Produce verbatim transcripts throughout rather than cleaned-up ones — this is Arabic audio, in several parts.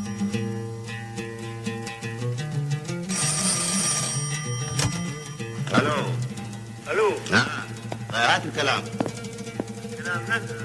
الو الو. نعم، ضيعت الكلام. كلام نفس.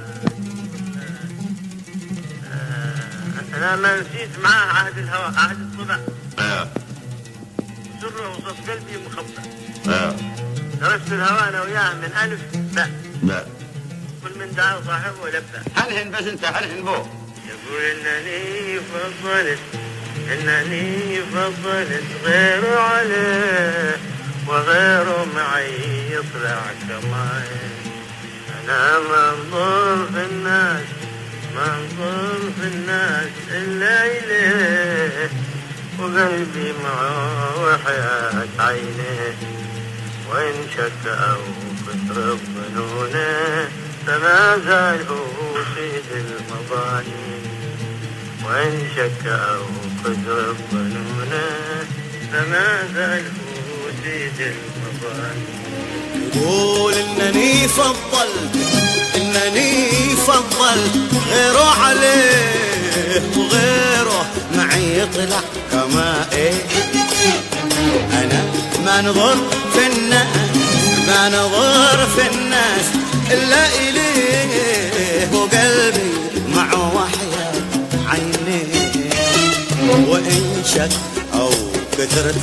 انا ما نسيت معاه عهد الهواء، عهد الصبح. ايوه سره وصف قلبي مخبى. ايوه درست الهواء انا وياه من الف باء. لا كل من دعا صاحبه لبى. حلهن بس انت حلهن بو. يقول انني فضلت انني فضلت غيره عليه وغيره معي يطلع كمان. انا منظور في الناس منظور في الناس الا اليه وقلبي معه وحياة عينيه. وان شك او كثر ظنونه فما زال هو سيد المظاني. وإن شك أو كثر ظنونه فما زال هو سيد المظاني. يقول إنني فضلت إنني فضلت غيره عليه وغيره معي يطلع كما إيه. أنا ما نظر في الناس ما نظر في الناس إلا إليه وقلبي معه وحياة عينيه. وإن شك أو كثرت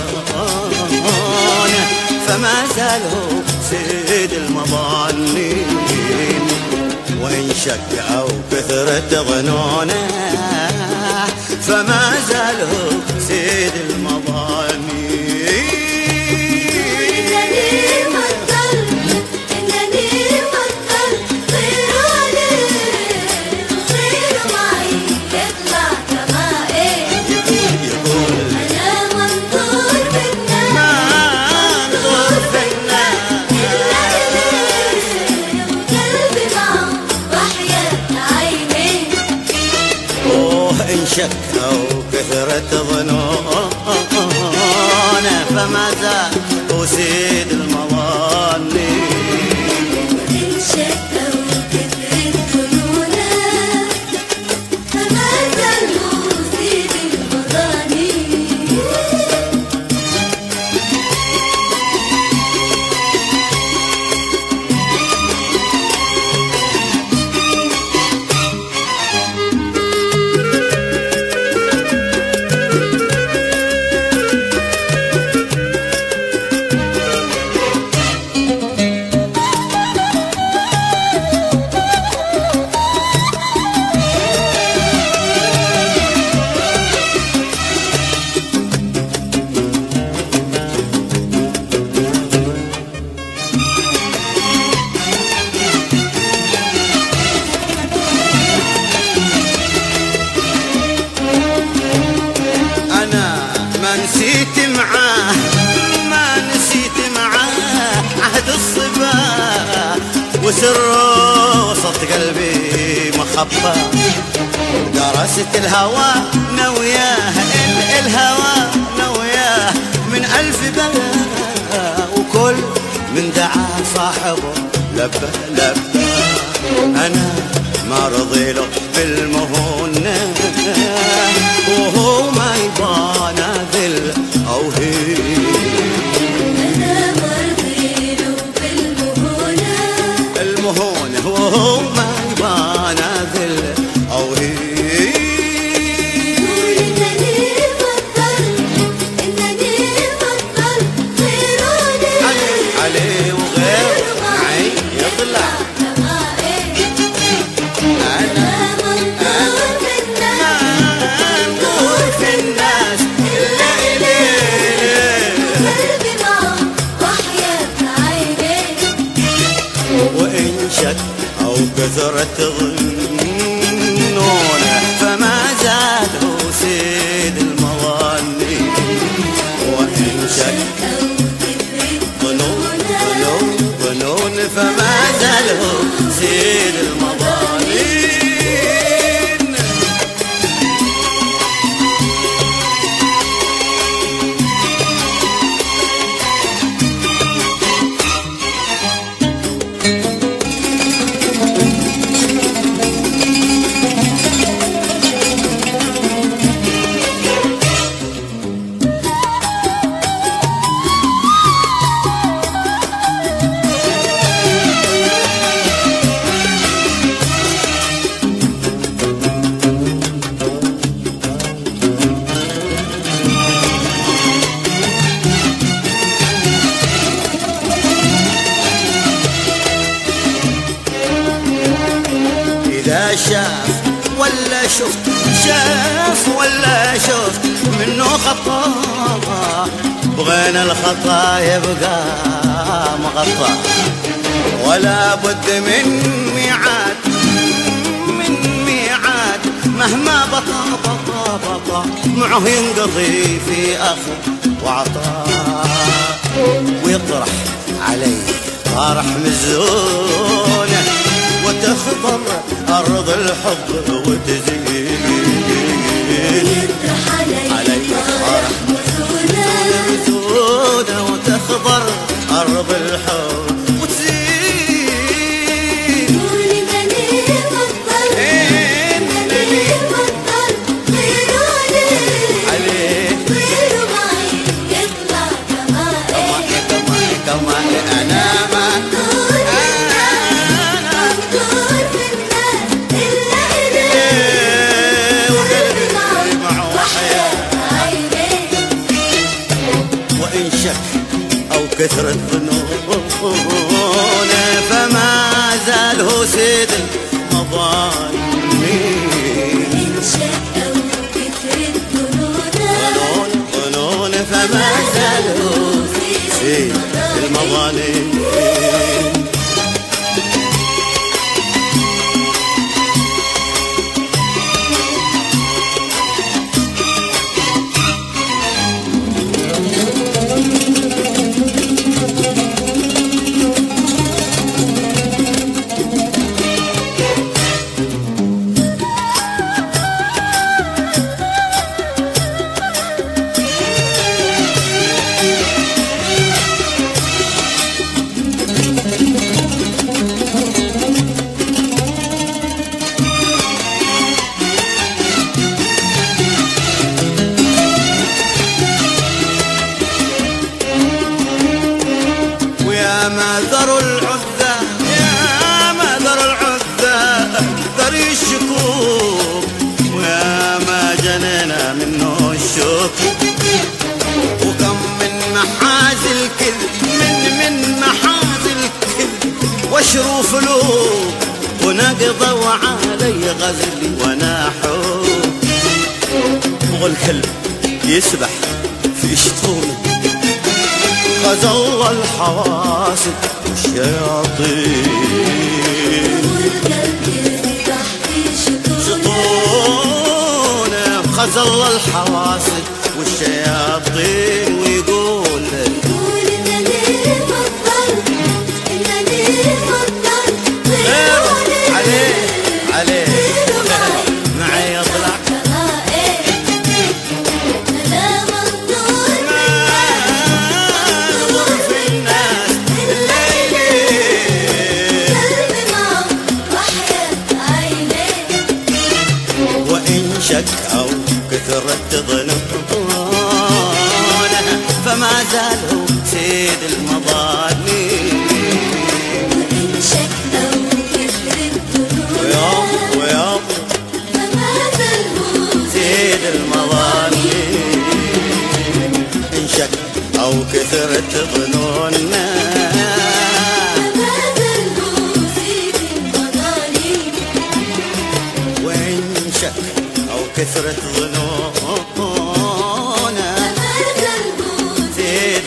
ظنونه فما زال هو سيد المظانين. وإن شك أو كثرت ظنونه فما زال هو سيد المظانين. شك أو كثرت ظنونه فما زال هو سيد المظانين. وإن شك أو كثرت ظنونه فما زال هو سيد المظانين. نسيت معاه ما نسيت معاه عهد الصبا وسره وسط قلبي مخبى. درست الهوى نوياه الهوى نوياه من ألف بلا وكل من دعا صاحبه لبى لبى. أنا ما رضي له بالمهونة وهو ما يبان ذل أو هين. أنا ما رضي له بالمهونة المهونة وهو ما يبان ذل أو هين. إنني بطل إنني بطل غيروني عليه وغير معي يطلع. أو كثرت ظنونه فما زال هو سيد المظانين. وإن شك ظنون ظنون ظنون فما زال هو سيد المظانين. إذا شاف ولا شفت شاف ولا شفت منه خطا بغينا الخطا يبقى مغطى ولا بد من ميعاد من ميعاد مهما بطا بطا بطا معه ينقضي في أخذ وعطاء ويطرح علي طارح مزونه وتخضر أرض الحب وتزين علي طارح مزونه وتخضر أرض الحب وتزين قولي ماني بطل ماني بطل غيروني عليه غيروا معي يطلع كمائي كمان كمان أنا ما مقدور مقدور بالناس إلا إليك قلبي معه وحياة عيني وإن شك أو كثرة ظنونه فما زال هو سيد المظالمين إن شاء وكثرت ظنونا ظنون ظنون فما زال هو سيد المظالمين ويا ما ذر العذة يا ما ذر العذة ذري الشكوك ويا ما جنينا منه الشوك وكم من محازي الكذب من من محازي الكذب واشروف لوك ونقضى وعلي غزلي وناحوك والكلب يسبح في شطونه خزل الحواسب والشياطين والقلب يفتح في شطونه شطونه خزل الحواسب والشياطين ويقول قولي ماني بطل ماني بطل غيره غيروني عليه عليه غيروا معي معي يطلع كمائي أنا مقدور مقدور في الناس الليلي قلبي معه وحياة عيني وإن شك أو كثرت ظنونه فما زال هو سيد المظالمين وإن شك أو كثرت ويوم ظنونا ويوم فما زال هو سيد المظالمين إن شك أو كثرت ظنوننا فما زال هو سيد المظالم وإن شك أو كثرت ظنونا فما زال هو سيد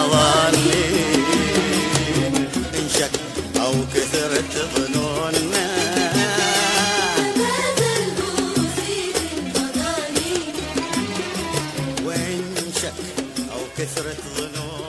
المظالمين إن شك أو كثرت ظنوننا فما زال هو سيد المظالم وإن شك أو كثرت ظنوننا